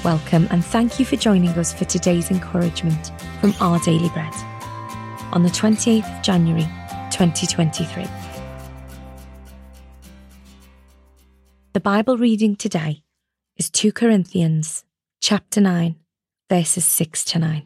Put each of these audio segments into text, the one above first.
Welcome and thank you for joining us for today's encouragement from Our Daily Bread on the 28th of January 2023. The Bible reading today is 2 Corinthians chapter 9 verses 6 to 9.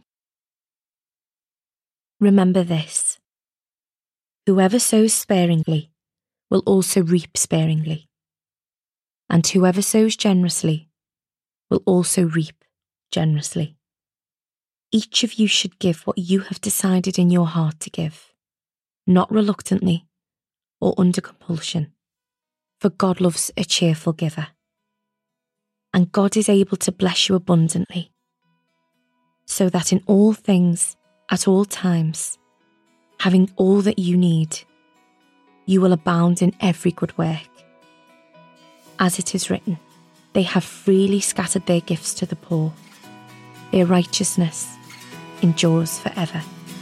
Remember this: whoever sows sparingly will also reap sparingly, and whoever sows generously will also reap generously. Each of you should give what you have decided in your heart to give, not reluctantly or under compulsion, for God loves a cheerful giver. And God is able to bless you abundantly, so that in all things, at all times, having all that you need, you will abound in every good work. As it is written, they have freely scattered their gifts to the poor. Their righteousness endures forever.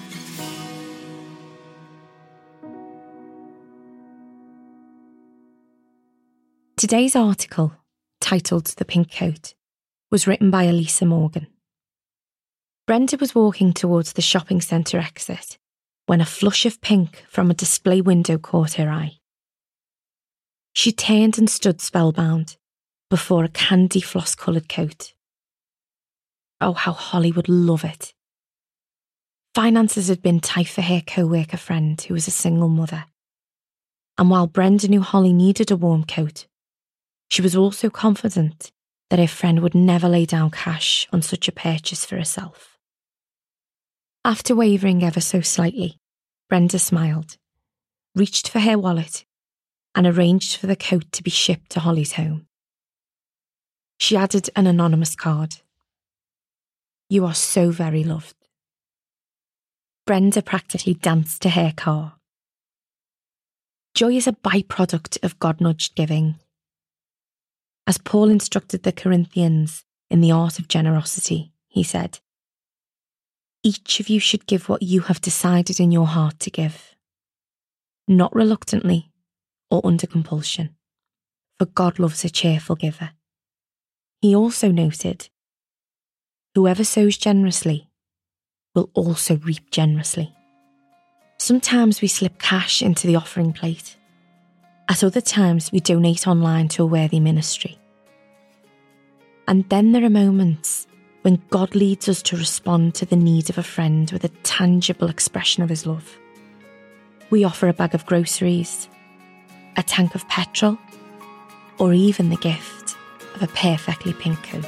Today's article, titled The Pink Coat, was written by Elisa Morgan. Brenda was walking towards the shopping centre exit when a flush of pink from a display window caught her eye. She turned and stood spellbound before a candy floss-coloured coat. Oh, how Holly would love it. Finances had been tight for her co-worker friend who was a single mother. And while Brenda knew Holly needed a warm coat, she was also confident that her friend would never lay down cash on such a purchase for herself. After wavering ever so slightly, Brenda smiled, reached for her wallet, and arranged for the coat to be shipped to Holly's home. She added an anonymous card. "You are so very loved." Brenda practically danced to her car. Joy is a byproduct of God-nudged giving. As Paul instructed the Corinthians in the art of generosity, he said, "Each of you should give what you have decided in your heart to give, not reluctantly or under compulsion, for God loves a cheerful giver." He also noted, whoever sows generously will also reap generously. Sometimes we slip cash into the offering plate. At other times we donate online to a worthy ministry. And then there are moments when God leads us to respond to the need of a friend with a tangible expression of his love. We offer a bag of groceries, a tank of petrol, or even the gift of a perfectly pink coat.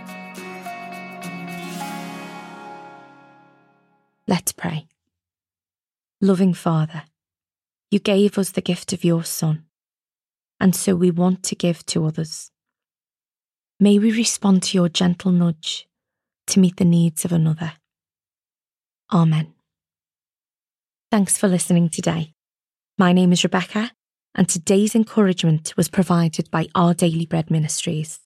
Let's pray. Loving Father, you gave us the gift of your Son, and so we want to give to others. May we respond to your gentle nudge to meet the needs of another. Amen. Thanks for listening today. My name is Rebecca, and today's encouragement was provided by Our Daily Bread Ministries.